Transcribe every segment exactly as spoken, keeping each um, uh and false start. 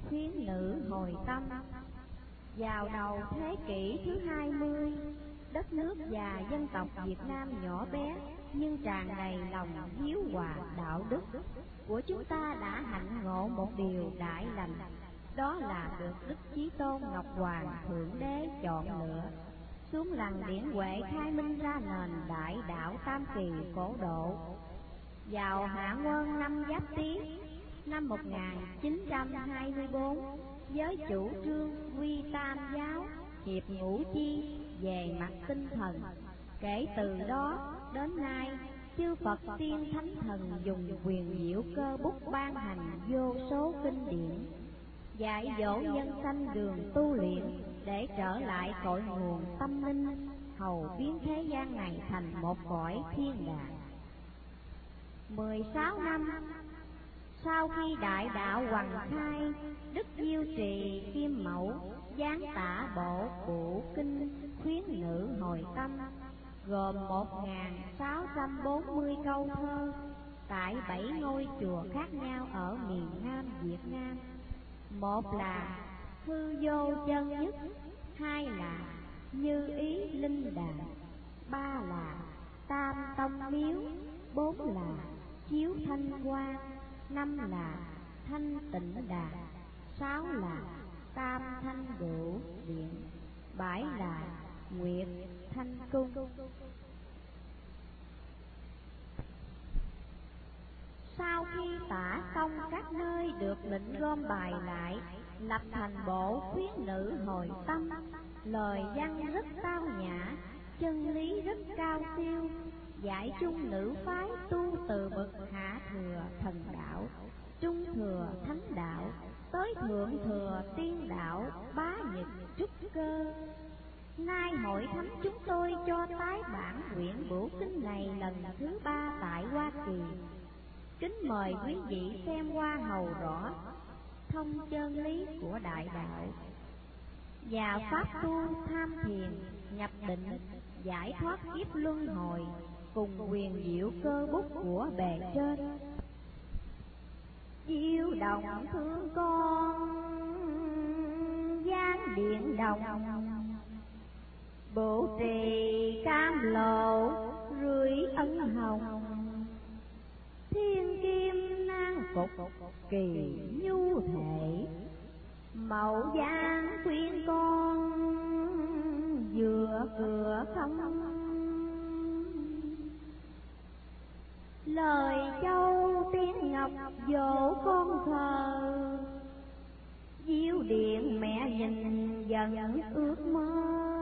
khuyến nữ hồi tâm. Vào đầu thế kỷ thứ hai mươi, đất nước và dân tộc Việt Nam nhỏ bé nhưng tràn đầy lòng hiếu hòa đạo đức của chúng ta đã hạnh ngộ một điều đại lành, đó là được Đức Chí Tôn Ngọc Hoàng Thượng Đế chọn lựa xuống lằn điển huệ khai minh ra nền đại đạo tam kỳ phổ độ. Vào Hạ Nguyên năm Giáp Tý năm một nghìn chín trăm hai mươi bốn, với chủ trương quy tam giáo hiệp ngũ chi về mặt tinh thần, kể từ đó đến nay chư Phật tiên thánh thần dùng quyền diệu cơ bút ban hành vô số kinh điển, dạy dỗ nhân sanh đường tu luyện để trở lại cội nguồn tâm linh, hầu biến thế gian này thành một cõi thiên đàng. Mười sáu năm sau khi đại đạo hoằng khai, Đức Diêu Trì Kim Mẫu giáng tả bộ Cụ Kinh khuyến nữ hồi tâm, gồm một nghìn sáu trăm bốn mươi câu thơ tại bảy ngôi chùa khác nhau ở miền Nam Việt Nam. Một là Hư Vô Chân Nhất, hai là Như Ý Linh Đàm, ba là Tam Tông Miếu, bốn là Chiếu Thanh Hoa, năm là Thanh Tịnh Đà, sáu là Tam Thanh Độ Điện, bảy là Nguyệt Thanh Cung. Sau khi tả xong các nơi được lệnh gom bài lại, lập thành bộ khuyến nữ hồi tâm, lời văn rất tao nhã, chân lý rất cao siêu, dạy chung nữ phái tu từ bậc hạ thừa thần đạo, trung thừa thánh đạo, tới thượng thừa tiên đạo, bá nhật trúc cơ. Nay hội thánh chúng tôi cho tái bản quyển bửu kinh này lần thứ ba tại Hoa Kỳ. Kính mời quý vị xem qua hầu rõ thông chân lý của đại đạo và pháp tu tham thiền, nhập định, giải thoát kiếp luân hồi cùng quyền diệu cơ bút của bề trên. Diệu đồng thương con giáng điện đồng, bộ trì cam lộ rưỡi ân hồng, thiên kim nan phục kỳ nhu thể, mẫu giang khuyên con vừa cửa không. Lời châu tiếng ngọc dỗ con thờ, diêu điện mẹ nhìn dần ước mơ,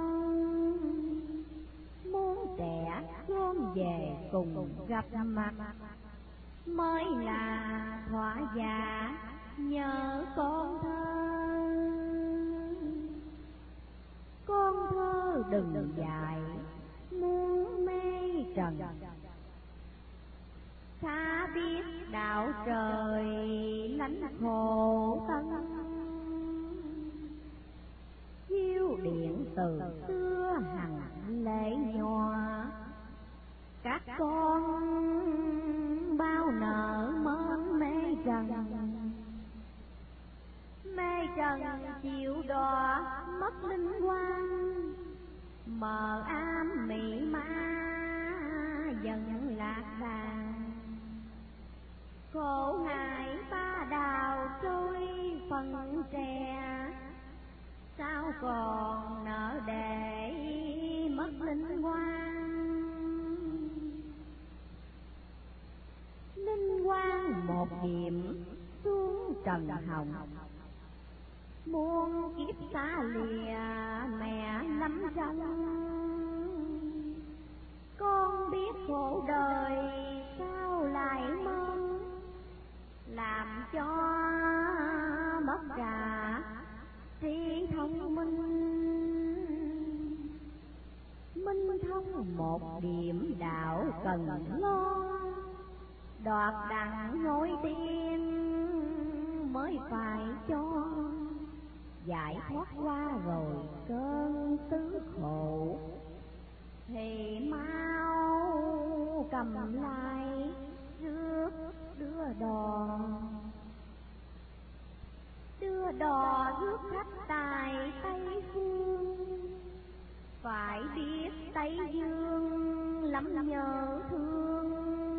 muốn trẻ gom về cùng gặp mặt, mới là thỏa dạ nhớ con thơ. Con thơ đừng dại muốn mê trần, xa biết đạo trời lánh khổ thân. Diêu điện từ xưa hằng lễ nhòa, các con bao nợ mến mê trần. Mê trần chịu đọa mất linh quan, mờ ám mị ma dần lạc đàn. Khổ hại ta đào trôi phần trẻ, sao còn nợ để mất linh quan. Linh quan một điểm xuống trần hồng, muôn kiếp xa lìa mẹ lắm trong. Con biết khổ đời sao lại mong, làm cho mất cả trí thông minh. Minh thông một điểm đạo cần lo, đoạt đặng ngôi tiên mới phải cho. Giải thoát qua rồi cơn tứ khổ, thì mau cầm lại rước đưa đò. Đưa xưa đò rước khách tài Tây Phương, phải biết Tây Dương lắm nhớ thương,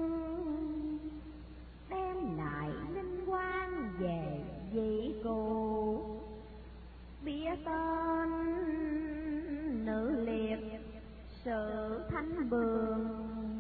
đem lại linh quang về vị cụ, bia tên nữ liệt sự Thanh Bường.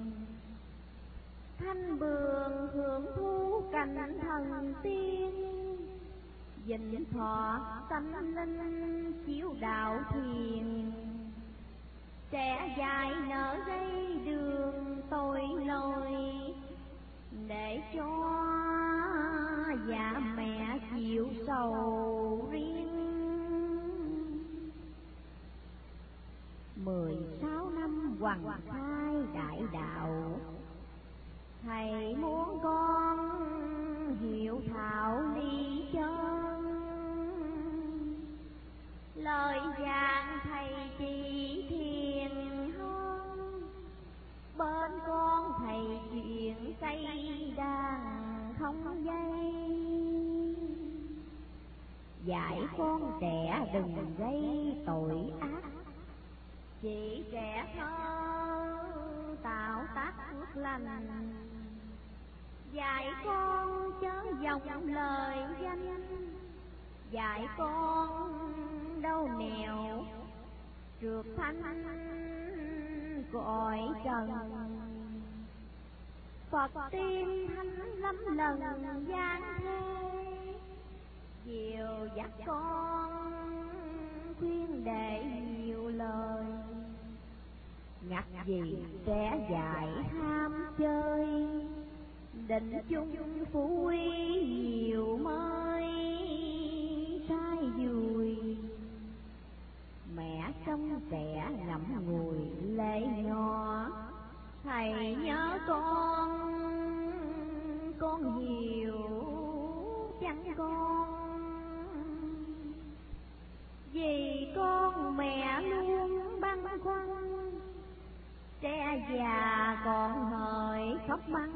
Thanh Bường hưởng thu cảnh thần tiên, dình thọ sanh linh chiếu đạo thiền. Trẻ dài nở dây đường tội lỗi, để cho dạ mẹ chịu sầu riêng. Mười sáu năm hoằng khai đại đạo, thầy muốn con hiểu thạo lý chân. Lời giảng thầy chỉ thiền hơn, bên con thầy chuyện cây đàn không dây. Dạy con trẻ đừng gây tội ác, chỉ trẻ thơ tạo tác phước lành. Dạy con chớ dòng lời danh, dạy con đâu nẻo trượt thanh cõi trần. Phật tiên thánh lắm lần gian thế, dìu dắt con khuyên để nhiều lời. Ngặt gì trẻ dại ham chơi, định chung phú quý nhiều mới sai dùi. Mẹ trong trẻ ngậm ngùi lệ nhỏ, thầy nhớ con, con hiểu chăng con? Vì con mẹ luôn băn khoăn, trẻ già còn hỡi khóc băng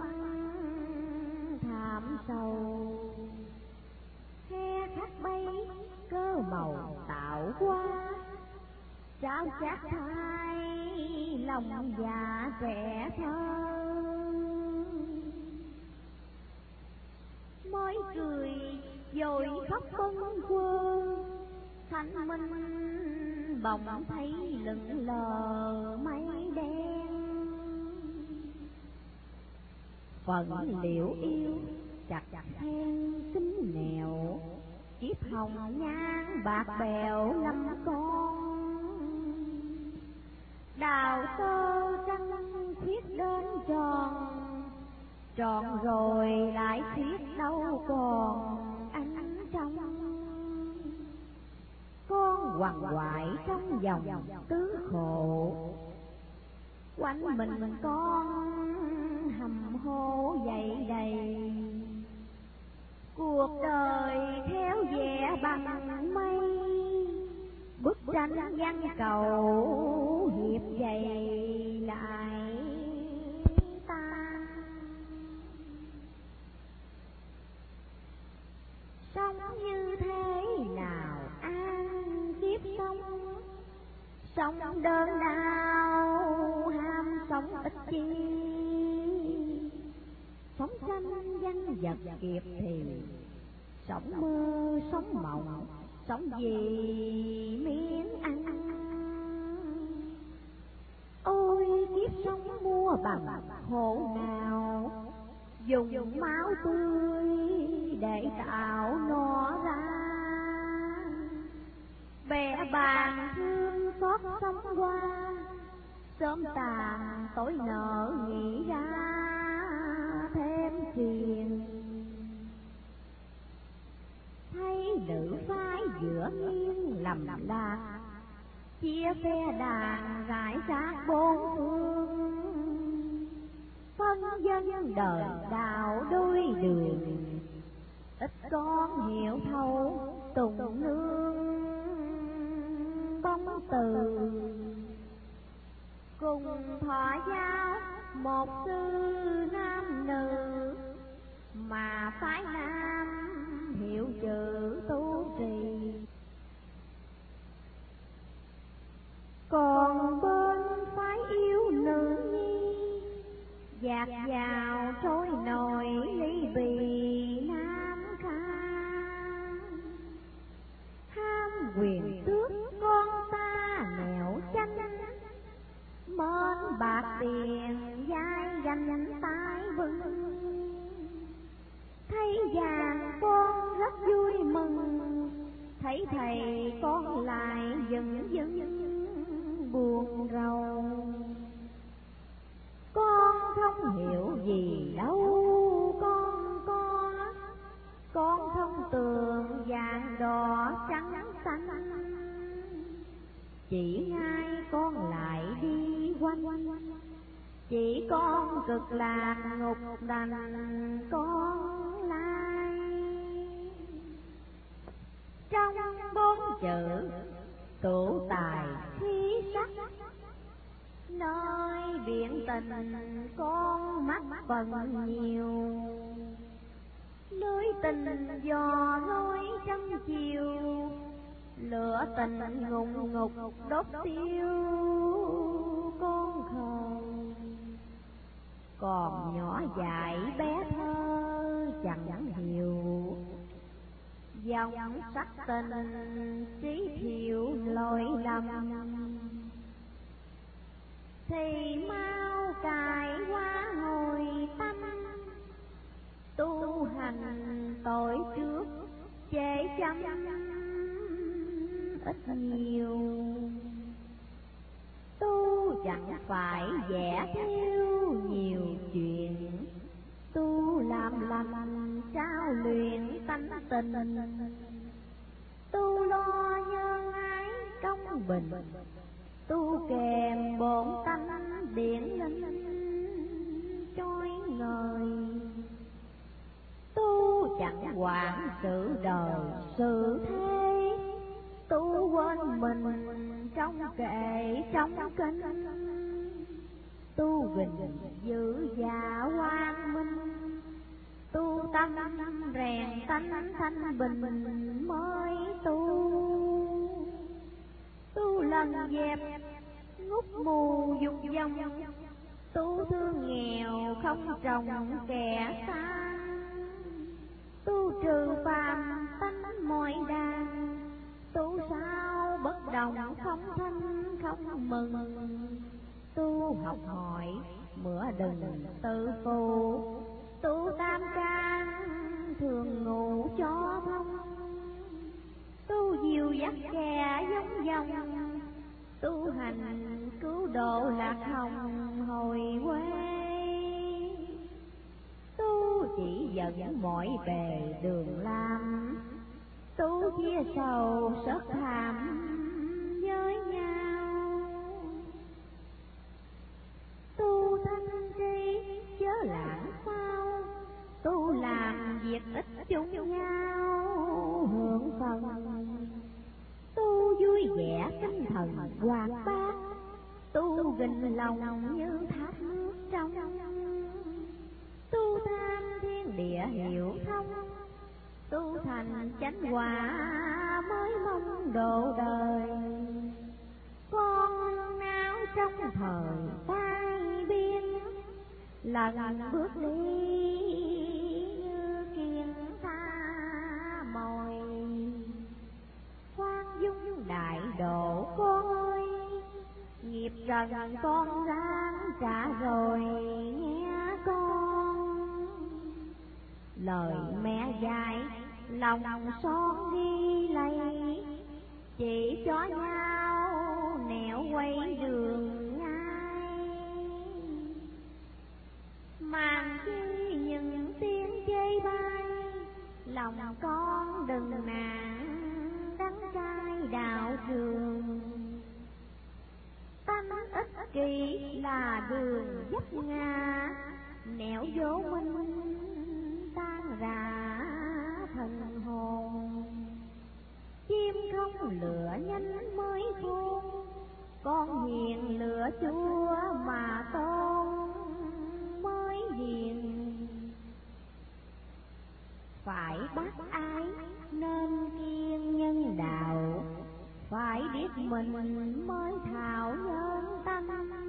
thảm sầu. Khe khắc bay cơ màu tạo qua, trao chát thai lòng già trẻ thơ. Mới cười rồi khóc bâng quơ, thanh minh bỗng thấy lững lờ mây đen. Phận liễu yêu chặt then xinh nèo, kiếp hồng nhan bạc bèo lâm con. Đào tơ trăng khuyết đến tròn, tròn rồi lại khuyết đâu còn ánh trong. Con quằn quại trong vòng tứ khổ, quanh mình con hầm hố dậy đầy. Cuộc đời theo vẻ bằng mây, bức tranh văn cầu hiệp dày lại ta. Sống như thế nào an kiếp sống, sống đơn đau ham sống ít chi. Sống tranh danh vật kiệp thì, sống mơ sống mộng, sống vì miếng ăn. Ôi kiếp sống mua bằng khổ nào, dùng máu tươi để tạo nó ra. Bè bàn thương xót sống qua, sớm tàn tối nở nghĩ ra thêm chuyện. Thấy nữ phái giữa nghiêng lầm lạc, chia phe đàn rải rác bốn phương. Phân dân đời đạo đôi đường, ít con hiểu thấu tùng nương bóng từ. Cùng thọ giao một sư nam nữ, mà phái nam hiểu chữ tu trì. quyền tước con ta nẻo chanh, mến bạc tiền vai gánh tay vững. Thấy vàng con rất vui mừng, thấy thầy con lại dần dần buồn rầu. Con không hiểu gì đâu con có, con không tường vàng đỏ trắng xanh. Chỉ ngay con lại đi quanh, chỉ con cực lạc ngục đành con lai. Trong bốn chữ tụ tài khí sắc, nơi biển tình con mắt phần nhiều. Lưới tình dò lối trăng chiều, lửa tình ngùng ngục đốt tiêu con khờ. Còn nhỏ dại bé thơ chẳng hiểu, dòng sắc tình trí thiệu lỗi lầm. Thì mau cài qua hồi tâm, tu hành tội trước chế chấm ít nhiều. Tu chẳng phải vẽ theo nhiều chuyện, tu làm lành trao luyện tánh tình. Tu lo nhân ái công bình, tu kèm bổn tánh điển linh trôi ngời. Tu chẳng quản sự đời sự thế, tu quên mình trong kệ trong kinh. Tu gìn giữ và quang minh, tu tâm rèn tánh thanh bình mới tu. Tu lần dẹp ngút mù dục vọng, tu thương nghèo không trồng kẻ xa. Tu trừ phàm tánh mọi đàn, tu sao bất đồng không thanh không mừng. Tu học hỏi mửa đừng tự phụ, tu tam can thường ngủ cho thông. Tu dìu dắt kẻ giống dòng, tu hành cứu độ lạc hồng hồi quê. Tu chỉ dẫn mọi bề đường làm, tu chia sầu rất thảm với nhau. Tu thanh trí chớ lãng sao, tu làm việc ít chung nhau hưởng phần. Tu vui vẻ tinh thần hoạt bát, tu gìn lòng như thác nước trong. Tu tham thiên địa hiểu thông, tu thành chánh quả mới mong độ đời. Con áo trong thời tai biên, lần bước đi như kiên tha mồi. Khoan dung đại độ con ơi, nghiệp trần con ráng trả rồi nghe con. Lời mẹ dạy lòng son đi lấy, chỉ cho nhau nẻo quay đường ngay. Màn chi những tiếng chê bai, lòng con đừng nản đắng cay đạo trường. Tánh ích kỷ là đường dấp ngã, nẻo vô minh tan rã thần hồn. Chim không lửa nhanh mới khôn, con hiền lửa chúa mà tôn mới hiền. Phải bác ái nên kiên nhân đạo, phải biết mình mới thảo nhân tâm.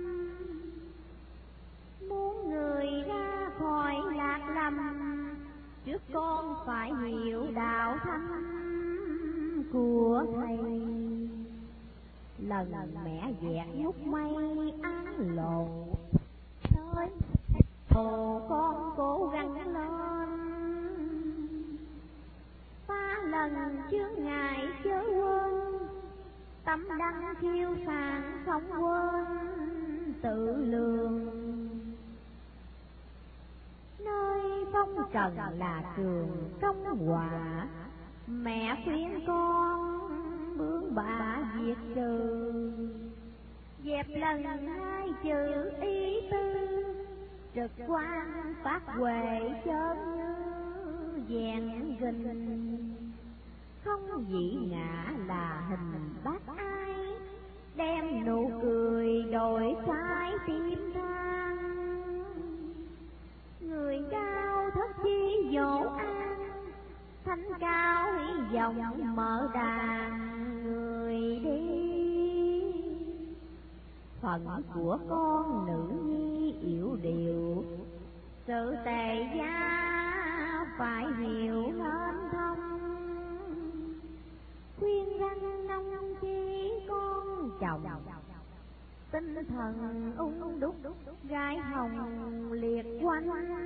Muốn người ra khỏi lạc lầm, trước con phải hiểu đạo thánh của thầy. lần mẹ dẹt ngút mây án lộ. Thôi ồ con cố gắng lên, ba lần chướng ngại chớ quên, tâm đăng thiêu sàng không quên tự lường. Nơi phong trần là trường công hòa, mẹ khuyên con bướng bả diệt trừ. Dẹp lần hai chữ ý tư, trực quan phát huệ chớm vẹn gình. Không dĩ ngã là hình bác ai, đem nụ cười đổi trái tim than. Người cao thất chi dỗ an, thanh cao hy vọng mở đàn người đi. Phận của con nữ nhi yểu điệu, sự tề gia phải hiểu nên thông. Khuyên răng nông chi con chồng, tinh thần ung đúc gái hồng liệt quanh.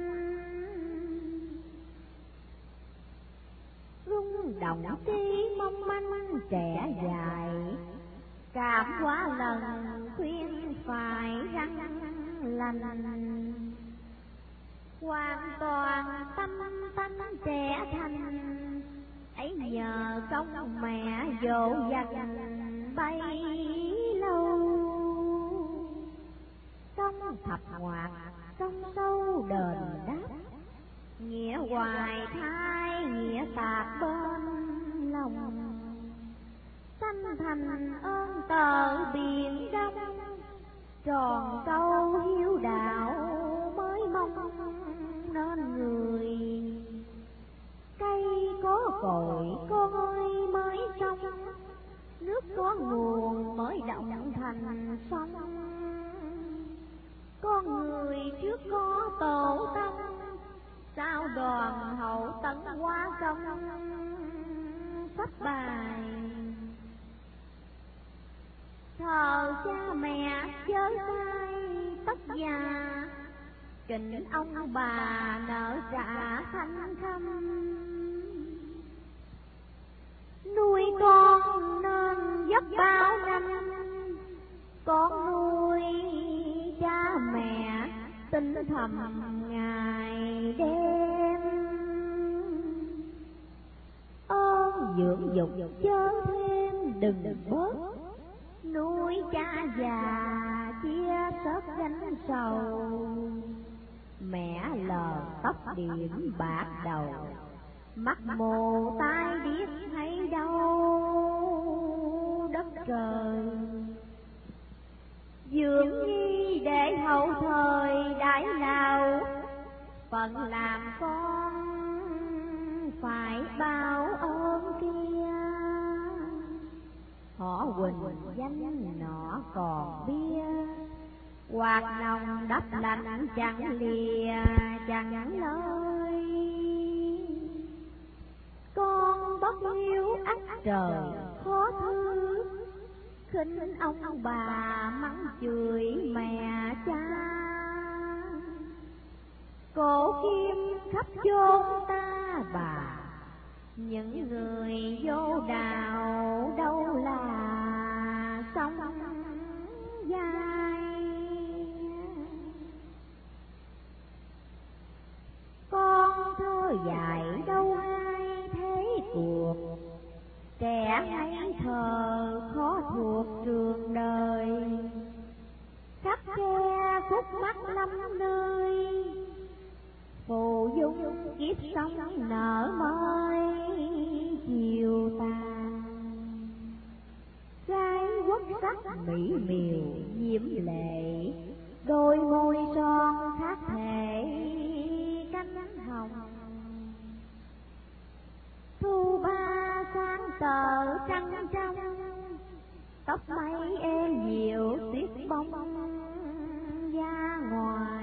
Rung động trí mong manh trẻ dài, cảm hóa lần khuyên phải răng lành. Hoàn toàn tâm tánh trẻ thành, ấy nhờ công mẹ dỗ dành bấy lâu. Công thập ngoạc công sâu đền đáp, nghĩa hoài thai nghĩa tạc bên lòng. Sanh thành ơn tờ biển đông, tròn câu hiếu đạo mới mong nên người. Cây có cội con ơi mới trong, nước có nguồn mới động thành sông. Con người trước có tổ tông, sao đoàn hậu tấn hóa công sắp bài. Thờ cha mẹ chớ sai tất già, kính ông bà nợ trả thanh khâm. Nuôi con nên giấc bao năm, con nuôi cha mẹ tinh thầm ngày đêm. Ơn dưỡng dục chớ thêm đừng bớt, nuôi cha già chia sớt gánh sầu. Mẹ lờ tóc điểm bạc đầu, mắt mù tai điếc hay đâu đất trời. Dưỡng nhi để hậu thời đãi nào, phận làm con phải báo ơn kia. Họ Huỳnh danh nọ còn bia, quạt nồng đắp lạnh chẳng lìa chẳng lời. Con bất hiếu ắt trời khó thứ, khinh ông bà mắng chửi mẹ cha. Cổ kim khắp chốn ta bà, những người vô đạo đâu là sống dai. Con thơ dạy đâu ai thế cuộc, trẻ hay thờ khó thuộc trường đời. Khắp khe khúc mắt lắm nơi, phù dung kiếp sống nở mới chiều tàn. Gái quốc sắc mỹ miều diễm lệ, đôi môi son khác thể cánh hồng. Thu ba sáng tờ trăng trong, tóc mây êm dịu tuyết bông ra ngoài.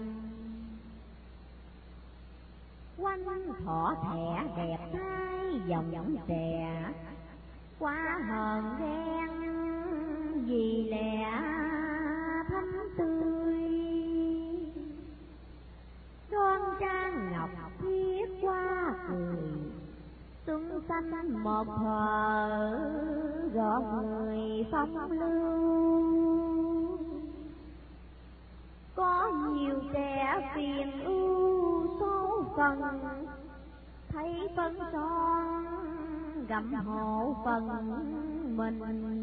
Quanh thỏ thẻ đẹp trai dòng dòng trẻ, quá hờn ghen vì lẽ thắm tươi, đoan trang ngọc thiết qua cười, xuân xanh một thuở rõ người phong lưu. Có nhiều kẻ phiền ưu số phận, thấy phấn son gặm hộ phần mình,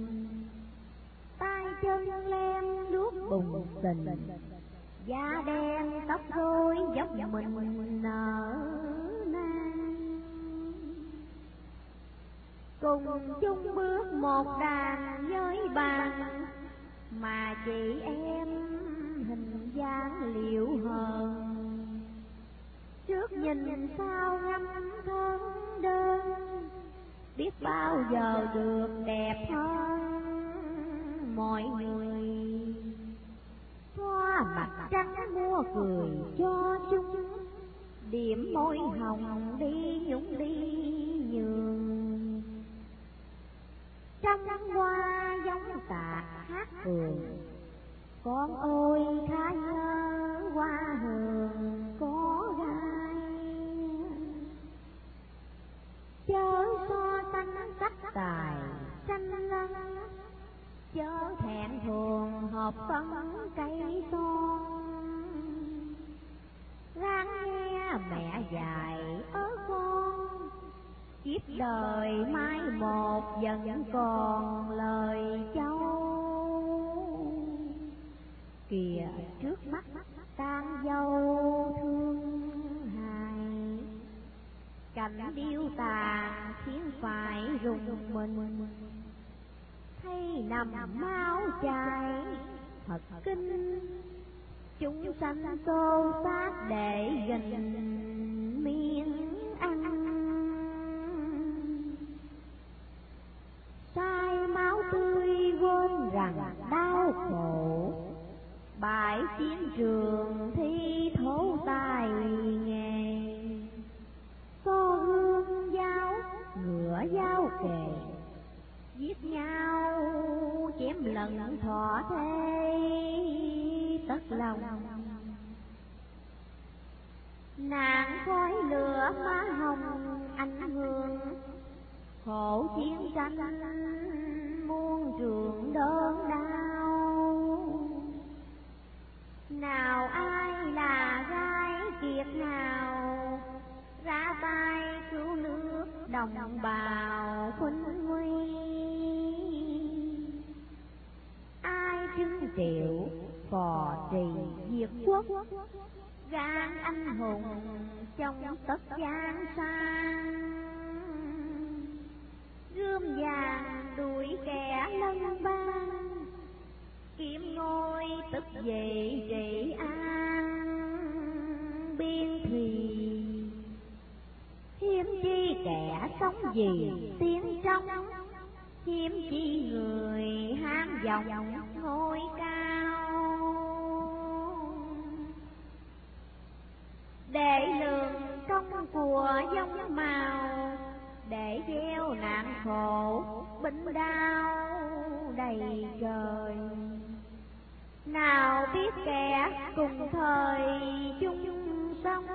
tay chân lem đuốc bùng tình, da đen tóc rối dốc mình nở nang. Cùng chung bước một đàn với bàn, mà chị em hình dáng liệu hờn, trước nhìn sao ngắm thân đơn, biết bao giờ được đẹp hơn mọi người. Thoa mặt trắng mua cười cho chúng, điểm môi hồng đi nhúng đi nhường. Trăm hoa giống tạc hát cười, con ơi khá nhớ hoa hường có gai. Chớ so sánh cách tài tranh lân, chớ thẹn thùng hộp phấn cây son. Ráng nghe mẹ dạy ở con, kiếp đời mai một vẫn còn lời châu. Kìa trước mắt tang dâu thương hài, cảnh điêu tàn khiến phải rùng mình. Thấy nằm máu chảy thật kinh, chúng sanh xô xát để gìn miếng ăn. Sai máu tươi quên rằng đau khổ, bãi chiến trường thi thố tài nghề. Xô hương dao ngựa dao kề, giết nhau chém lần thọ thê tất lòng. Nàng khói lửa má hồng ánh hương, khổ chiến tranh muôn trường đơn đau. Nào ai là gái kiệt nào, ra tay cứu nước đồng bào khuynh nguy. Ai trưng triệu phò trì diệt quốc, gan anh hùng trong tất gian sang. Gươm vàng đuổi kẻ lân bang, kiếm ngôi tức vị trị an biên thùy. Hiếm chi kẻ sống vì tiếng trong, hiếm chi người ham vọng ngôi cao. Để lường công của giống màu, để gieo nạn khổ binh đao đầy trời. Nào biết kẻ cùng thời chung sống,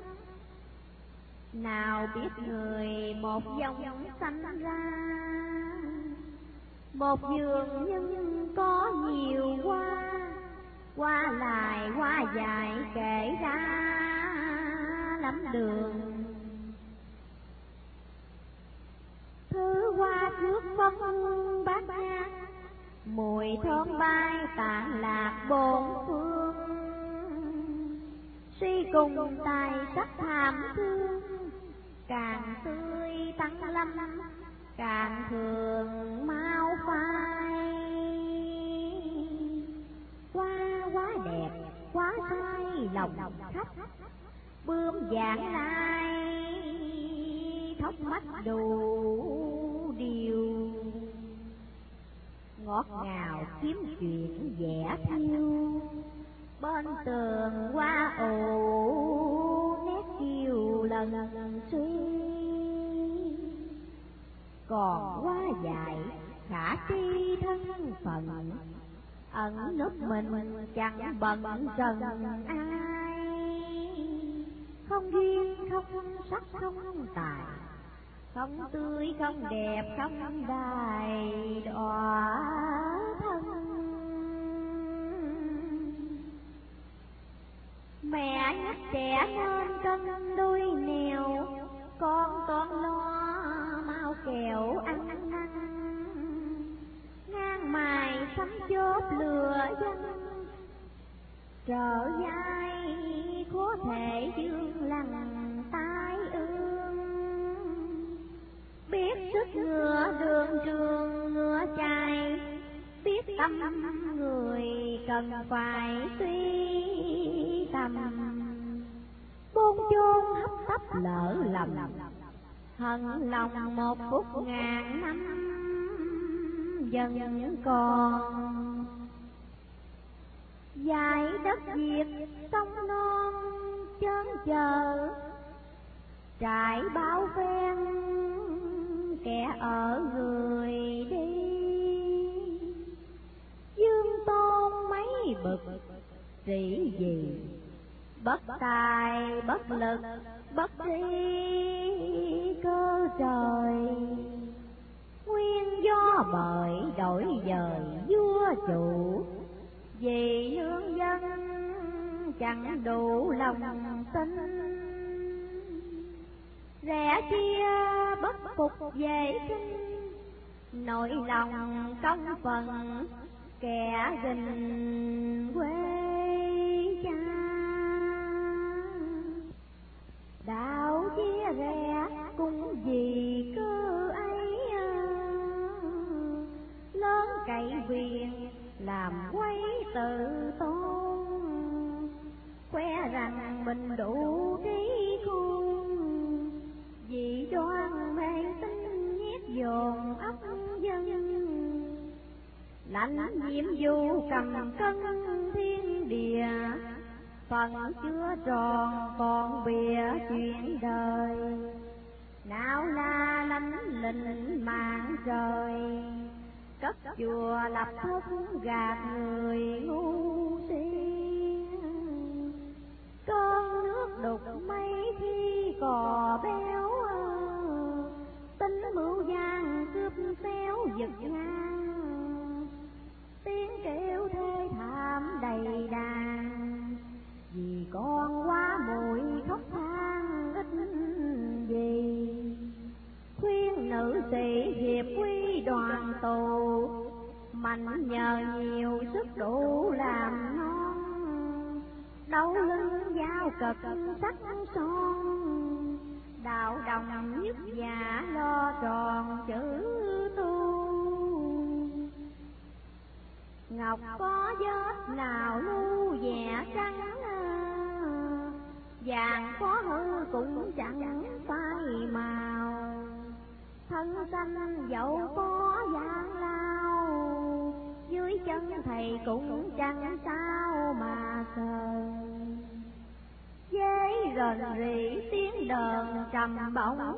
nào biết người một dòng sanh ra. Một vườn nhưng có nhiều hoa, hoa lại hoa dài kể ra lắm đường. Thứ hoa trước phong hương bát ngát, mùi thơm bay tản lạc bốn phương. Suy cùng tài sắc thảm thương, càng tươi tăng lâm, càng thường mau phai. Hoa quá đẹp, quá say lòng khách, bướm vàng lai thóc mắt đủ điều. Ngọt ngào kiếm chuyện vẽ thiêu, bên tường hoa ủ nét kiều lần suy. Còn hoa dại khả tri thân phận, ẩn núp mình chẳng bận trần ai. Không duyên không sắc không tài, không tươi không đẹp không đài đọa thân. Mẹ nhắc trẻ nên cân đuôi nèo, con con lo mau kẹo ăn ăn. Ngang mài sắm chốt lừa dân, trở vai có thể dương lằn tai ương. Biết sức ngựa đường trường ngựa chạy, biết tâm người cần phải suy tầm. Bôn chôn hấp tấp lỡ lầm, hận lòng một phút ngàn năm dần còn. Dải đất Việt sông non chớn chờ, trải bao phen kẻ ở người đi. Dương tôn mấy bậc sĩ gì, bất tài bất lực bất tri cơ trời. Nguyên do bởi đổi dời vua chủ, vì lương dân chẳng đủ lòng tin. Rẻ chia bất phục dễ sinh, nỗi lòng công phần kẻ gìn quê cha. Đạo chia rẽ cũng vì cơ ấy, lớn cậy quyền làm quấy tự tôn. Khoe rằng mình đủ trí khôn, vì đoan mê tín nhét dồn óc dân. Lãnh nhiệm vụ cầm cân thiên địa, phần chưa tròn còn bìa chuyện đời. Nào là lãnh lĩnh mạng trời, cất chùa lập thất gạt người ngu si. Cơn nước đục mấy khi cò béo, tính mưu gian cướp xéo giật ngang. Tiếng kêu thê thảm đầy đàn, vì con quá muội khóc than ít gì. Khuyên nữ sĩ diệp quy đoàn tù, mạnh nhờ nhiều sức đủ làm non. Đấu lưng dao cực sắc son, đạo đồng nhất giả lo tròn chữ tu. Ngọc có vết nào lưu vẻ trắng, vàng có hư cũng chẳng phai màu. Thân xanh dẫu có gian lao, dưới chân thầy cũng chẳng sao mà sờ. Dế rền rỉ tiếng đờn trầm bổng,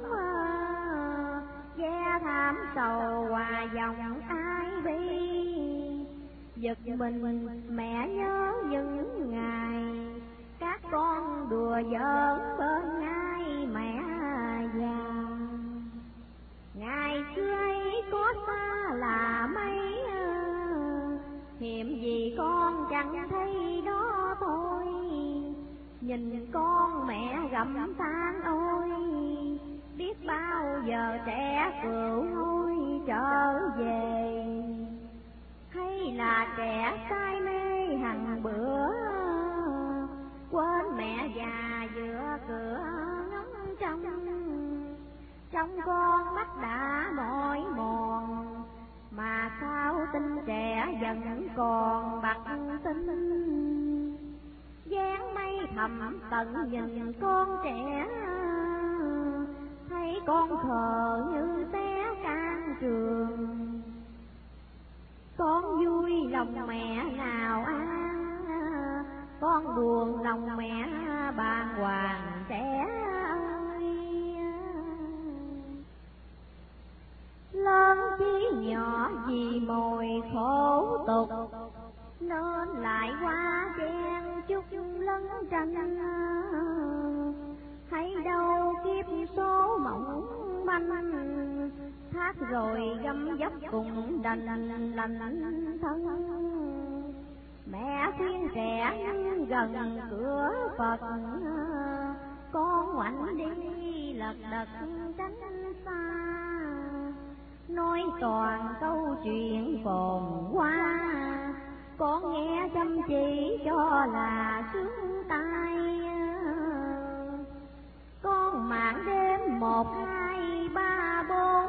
ghe thảm sầu hòa dòng ai bi. Giật mình mẹ nhớ những ngày, các con đùa giỡn bên ai mẹ già. Ngày xưa ấy có xa là mấy, hiểm gì con chẳng thấy đó thôi. Nhìn con mẹ gặm than ôi, biết bao giờ trẻ cựu hôi trở về. Hay là trẻ say mê hằng bữa, quên mẹ già giữa cửa ngóng trông. Trong con mắt đã mỏi mòn, mà sao tinh trẻ vẫn còn bạc tinh. Dáng mây thầm tận nhìn con trẻ, thấy con khờ như té can trường. Con vui lòng mẹ nào an, con buồn lòng mẹ bàng hoàng trẻ ơi. Lớn chí nhỏ vì mồi khổ tục, nên lại qua chen chút lấn tranh. Hay đâu kiếp số mỏng manh, thác rồi găm dấp cùng đành lành thân. Mẹ khuyên trẻ gần cửa Phật, con ngoảnh đi lật đật tránh xa. Nói toàn câu chuyện phồn hoa, con nghe chăm chỉ cho là sướng tai. Con mạng đêm một hai ba bốn,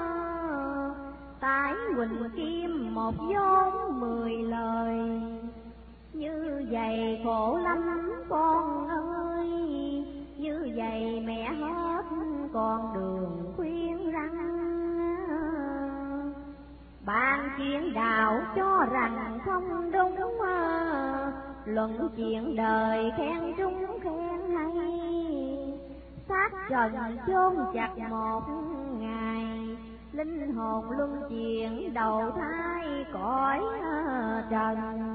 tải Quỳnh Kim một vốn mười lời. Như vậy khổ lắm con ơi, như vậy mẹ hết con đường khuyên răng. Bàn chuyện đạo cho rằng không đúng, luận chuyện đời khen trúng khen hay. Xác trần chôn chặt một ngày, linh hồn luân chuyển đầu thai cõi trần.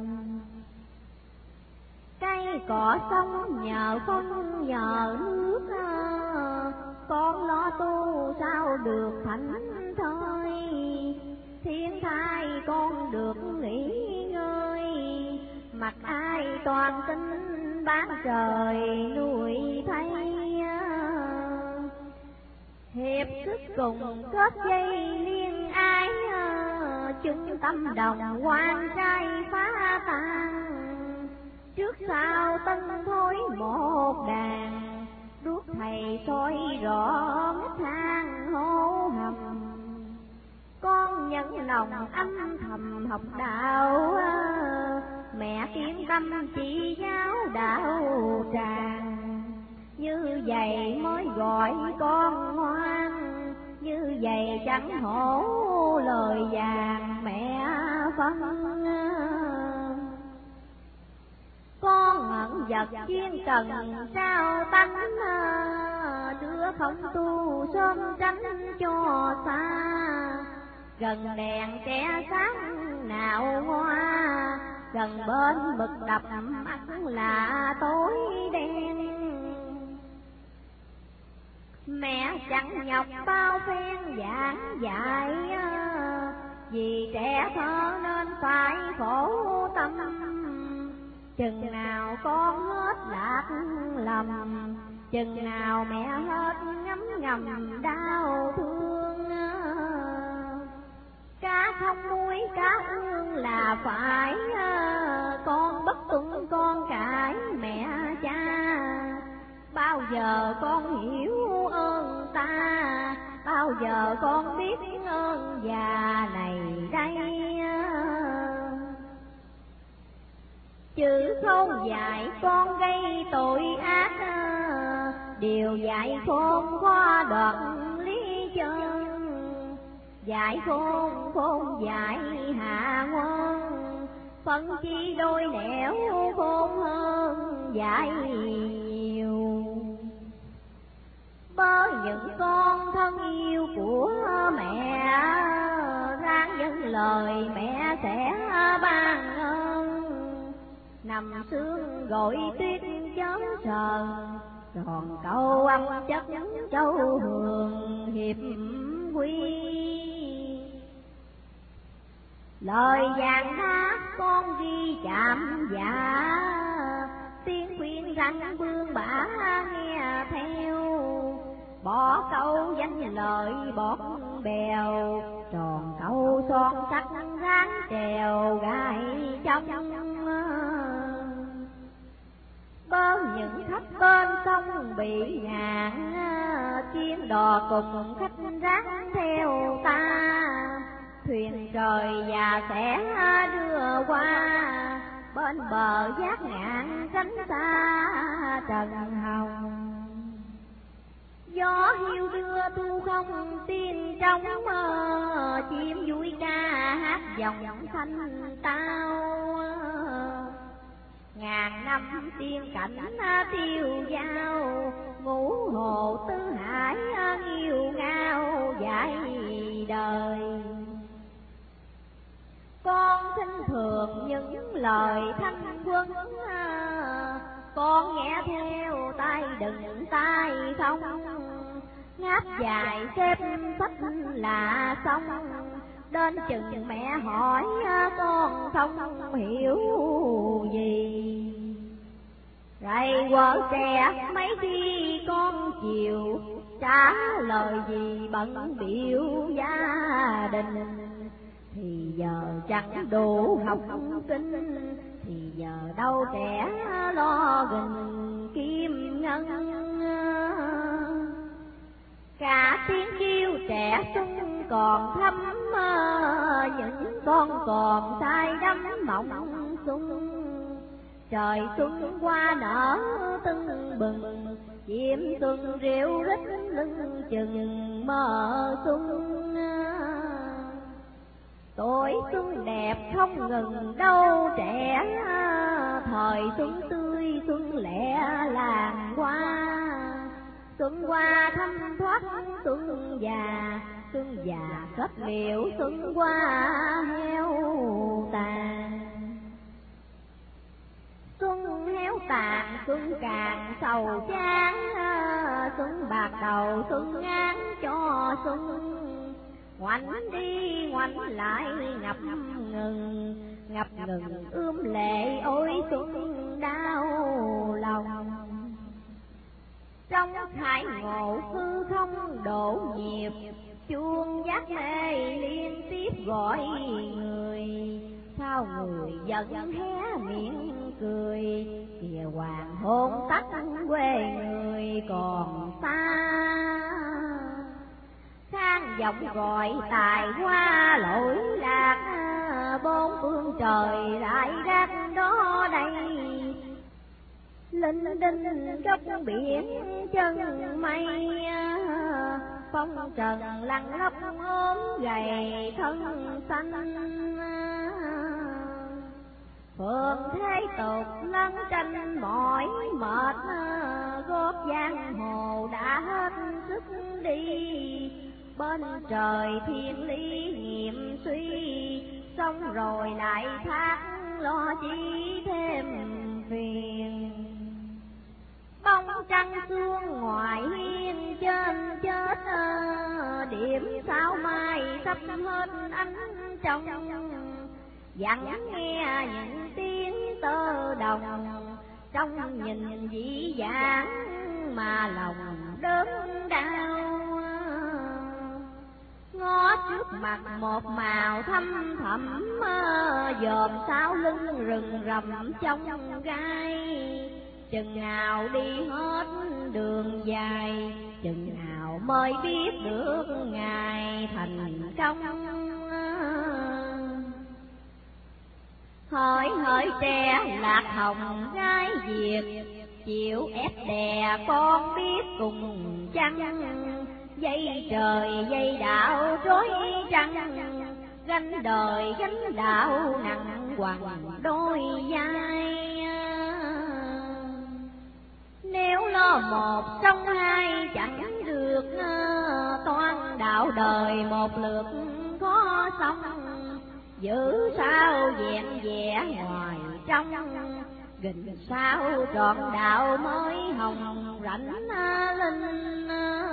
Cây cỏ sống nhờ phân nhờ nước, con lo tu sao được thảnh thơi. Thiên thai con được nghỉ ngơi, mặc ai toàn tin bán trời nuôi thay. Hiệp sức cùng kết dây liên ái, chung tâm đồng quan trai phá tan. Trước sau tân thối một đàn, đuốc thầy soi rõ ngách thang hố hầm. Con nhẫn lòng âm thầm học đạo, mẹ kiên tâm chỉ giáo đạo tràng. Như vậy mới gọi con ngoan, như vậy chẳng hổ lời vàng mẹ phân. Con ngẩn vật chuyên cần trao tánh, đứa không tu sớm tránh cho xa. Gần đèn trẻ sáng nào hoa, gần bên mực đập mắt là tối đen. Mẹ chẳng nhọc bao phen giảng dạy, vì trẻ thơ nên phải khổ tâm. Chừng nào con hết lạc lầm, chừng nào mẹ hết ngấm ngầm đau thương. Cá không nuôi cá ương là phải, con bất tuân con cãi mẹ cha. Bao giờ con hiểu ơn ta, bao giờ con biết ơn già này đây. Chữ không dạy con gây tội ác, điều dạy khôn qua đoạn lý chân. Dạy khôn khôn dạy hạ ngoan, phân chi đôi nẻo khôn hơn dạy nhiều. Bớ những con thân yêu của mẹ, ráng dâng lời mẹ sẽ ban ơn. Nằm sương gọi tuyết chớm sờn, còn câu âm chất châu hường hiệp quy. Lời vàng hát con ghi chạm dạ, tiếng khuyên răng vương bả nghe theo. Bỏ câu danh lời bọt bèo, tròn câu son sắc ráng trèo gai trong. Bớ những khách bên sông bị ngạn, chuyến đò cùng khách ráng theo ta. Thuyền trời và sẽ đưa qua, bên bờ giác ngạn tránh xa trần hồng. Gió hiu đưa thu không tiên trong, chim vui ca hát dòng thanh tao. Ngàn năm tiên cảnh tiêu dao, ngũ hồ tứ hải nghiêu ngao dạy đời. thường những lời thanh quân, con nghe theo tay đừng tay không, ngáp dài xếp sách là xong, đến chừng mẹ hỏi con không hiểu gì. Rầy quở trẻ mấy khi con chiều, trả lời gì bận biểu gia đình, thì giờ chẳng đủ học kinh, thì giờ đâu trẻ lo gìn kim ngân. Cả tiếng kêu trẻ xuân còn thấm, những con còn say đắm mộng xuân. Trời xuân qua nở tưng bừng, chim xuân rêu rít lưng chừng mơ xuân. Tuổi xuân đẹp không ngừng đâu trẻ, thời xuân tươi xuân lẻ làng hoa. Xuân qua thăm thoát xuân già, xuân già kết liễu xuân qua heo tàn. Xuân héo tàn xuân càng sầu chán, xuân bạc đầu xuân ngán cho xuân. Ngoảnh đi ngoảnh lại ngập ngừng, ngập ngừng ươm lệ ôi xuân đau lòng. Trong hải ngộ hư không đổ nhịp, chuông giác mê liên tiếp gọi người. Sao người giận hé miệng cười, kìa hoàng hôn tắt quê người còn xa. Khang giọng gọi tài hoa lỗi lạc, bốn phương trời lại rác đó đây. Linh đinh góc biển chân mây, phong trần lăn lóc ốm gầy thân xanh. Phượng thế tục lân tranh mỏi mệt, gót giang hồ đã hết sức đi. Bên trời thiên lý nghiệm suy, xong rồi lại thác lo chi thêm phiền. Bóng trăng xuống ngoài hiên trên chết, điểm sao mai sắp hết ánh trong. Vẫn nghe những tiếng tơ đồng, trong nhìn dĩ dãn mà lòng đớn đau. Ngó trước mặt một màu thâm thẳm, dòm sau lưng rừng rậm trong gai. Chừng nào đi hết đường dài, chừng nào mới biết được ngày thành công. Hỡi hỡi trẻ lạc hồng gái Việt, chịu ép đè con biết cùng chăng. Dây trời dây đạo rối trăng, gánh đời gánh đạo nặng quằn đôi vai. Nếu lo một trong hai chẳng được, toan đạo đời một lượt có xong. Giữ sao vẹn vẽ ngoài trong, gìn sao trọn đạo mới hồng rảnh linh.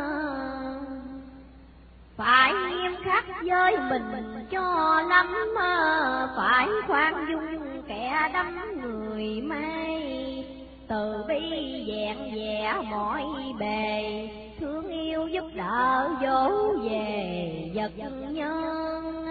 Phải nghiêm khắc với mình cho lắm, phải khoan dung kẻ đắm người mê. Từ bi vẹn vẽ mọi bề, thương yêu giúp đỡ dỗ về vật nhân.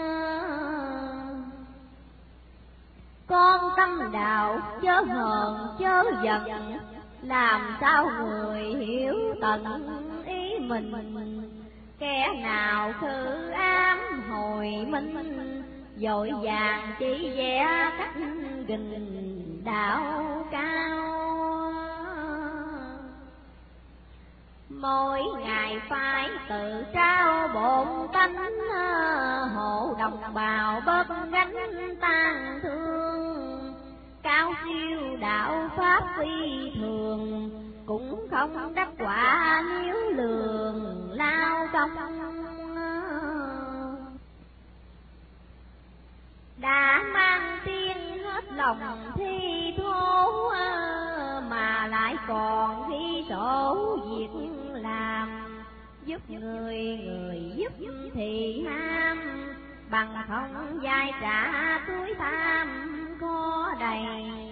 Con tâm đạo chớ hờn chớ giận, làm sao người hiểu tận ý mình. Kẻ nào khư ám hồi minh, vội vàng chỉ vẽ cách gìn đạo cao. Mỗi ngày phải tự trao bổn tánh, hộ đồng bào bớt gánh tang thương. Cao siêu đạo pháp phi thường, cũng không đắc quả nếu lường lao công. đã mang lòng thi thố mà lại còn ghi sổ việc làm, giúp người người giúp thì ham, bằng không dai trả túi tham có đầy.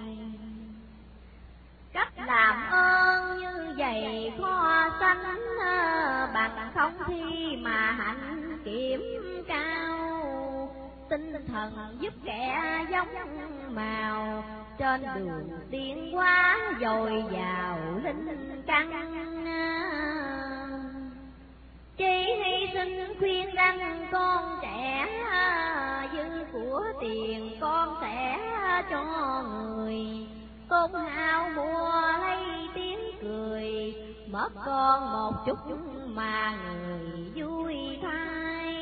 Cách làm ơn như vậy khó sánh, bằng không thi mà hạnh kiểm cao, tinh thần giúp kẻ giống màu, trên đường tiến hóa dồi dào linh căn. Chỉ hy sinh khuyên răng con trẻ, dư của tiền con sẽ cho người, tôn hao mua lấy tiếng cười, mất con một chút mà người vui thay.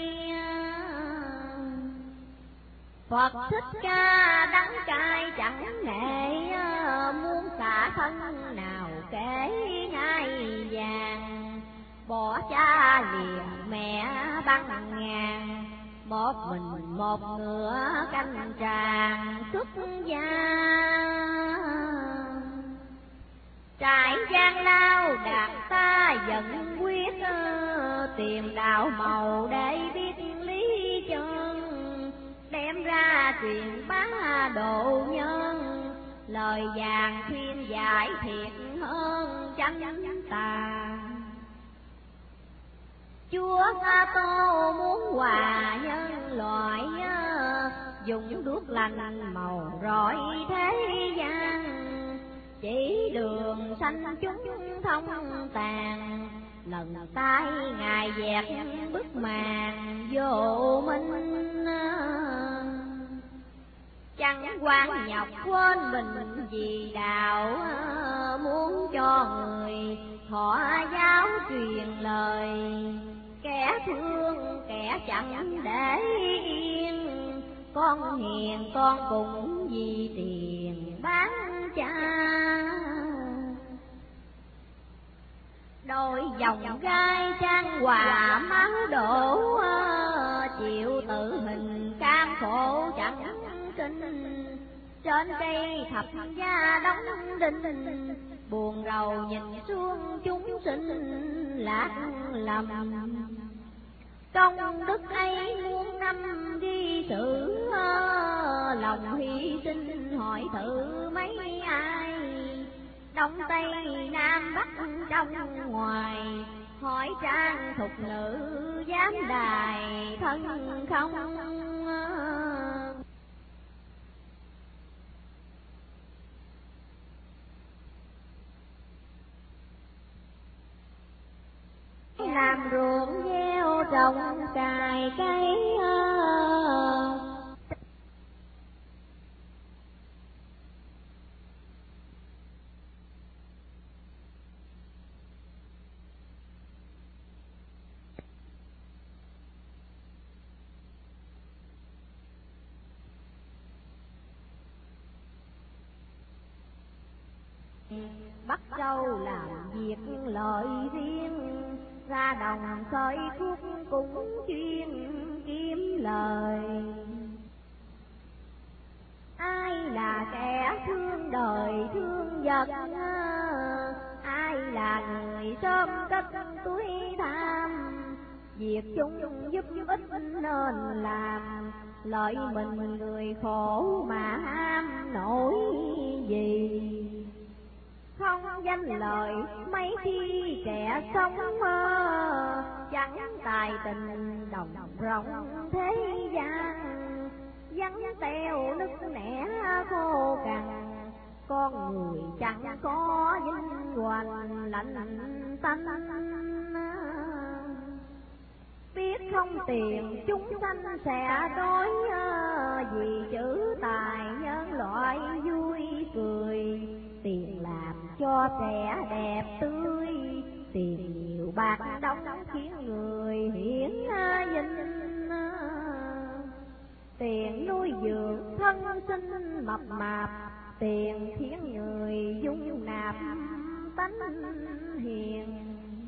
Phật Thích Ca đắng cay chẳng nể, muốn xả thân nào kể ngai vàng, bỏ cha liền mẹ băng ngàn, một mình một ngựa canh tràng xuất gia. Trải gian lao đạt ta giận quyết, tìm đạo màu để biết lý chân, đem ra truyền bá độ nhân, lời vàng khuyên giải thiệt hơn chánh tà. Chúa Sa Tô muốn hòa nhân loại, dùng đuốc lành màu rọi thế gian, chỉ đường sanh chúng thông tàn, lần tay ngài dẹp bức màn vô minh. Chẳng quan nhọc quên mình vì đạo, muốn cho người thọ giáo truyền lời, kẻ thương kẻ chẳng để yên, con hiền con cũng vì tiền bán cha. Đôi dòng gai trang hòa máu đổ, chịu tự hình cam khổ chẳng kinh, trên cây thập gia đóng đinh, buồn rầu nhìn xuống chúng sinh lạc lầm. Công đức ấy muôn năm ghi sử, lòng hy sinh hỏi thử mấy ai, đông tây nam bắc trong ngoài, hỏi trang thục nữ dám đài thân không. Làm ruộng gieo trồng cài cây, bắt đầu làm việc lợi riêng, ra đồng khơi thuốc cũng chuyên kiếm lời. Ai là kẻ thương đời thương vật, ai là người sớm cất túi tham, việc chung giúp ích nên làm, lợi mình người khổ mà ham nổi gì. Không danh lời mấy khi trẻ sống, chẳng tài tình đồng rộng thế gian, vắng teo nứt nẻ khô cằn, con người chẳng có vinh hoành lạnh tanh. Biết không tiền chúng sanh sẽ đói, vì chữ tài nhân loại vui cười, tiền làm cho trẻ đẹp tươi, tiền nhiều bạc đóng khiến người hiển vinh, tiền nuôi dưỡng thân sinh mập mạp, tiền khiến người dung nạp tánh hiền.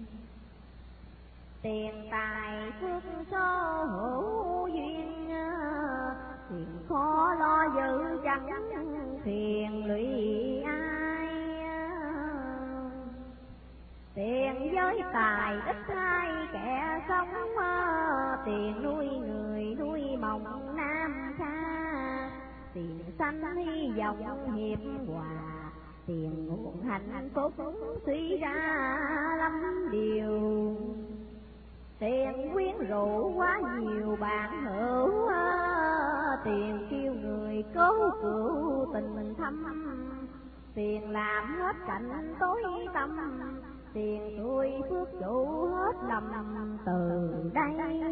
Tiền tài phước số hữu duyên, tiền khó lo giữ chẳng phiền lụy ai. Tiền với tài ít hai kẻ sống, tiền nuôi người nuôi mộng nam xa. Tiền sanh hy vọng hiệp hòa, tiền nguồn hạnh phúc suy ra lắm điều. Tiền quyến rũ quá nhiều bạn hữu, tiền kêu người cố cựu tình thâm. Tiền làm hết cảnh tối tâm, tiền tôi phước chủ hết lầm từ đây.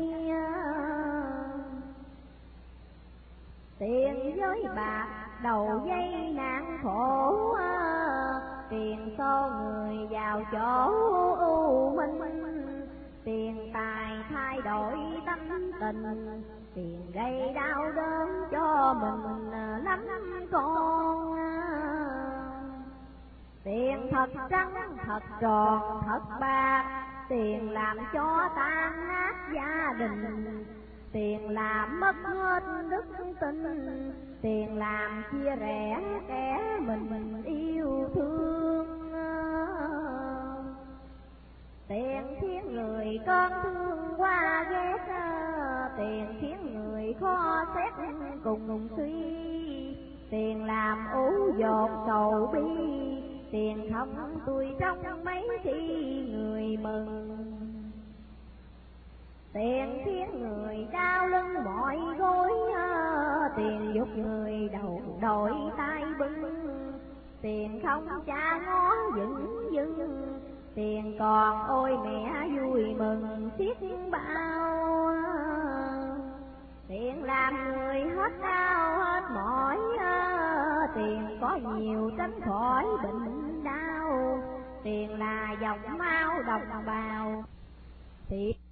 Tiền với bạc đầu dây nạn khổ, tiền xô người vào chỗ u minh. Tiền tài thay đổi tánh tình, tiền gây đau đớn cho mình lắm con. Tiền thật trắng thật tròn thật bạc, tiền làm cho tan nát gia đình. Tiền làm mất hết đức tin, tiền làm chia rẽ kẻ mình yêu thương. Tiền khiến người con thương qua ghét, tiền khiến người khó xét cùng suy. Tiền làm ủ dột sầu bi, tiền không tươi trong mấy khi người mừng. Tiền khiến người đau lưng mỏi gối, tiền giúp người đầu đội tay bưng. Tiền không cha ngó vững vững, tiền còn ôi mẹ vui mừng xiết bao. Tiền làm người hết đau hết mỏi, tiền có nhiều tránh khỏi bệnh đau. Tiền là dòng máu đồng bào. Tiền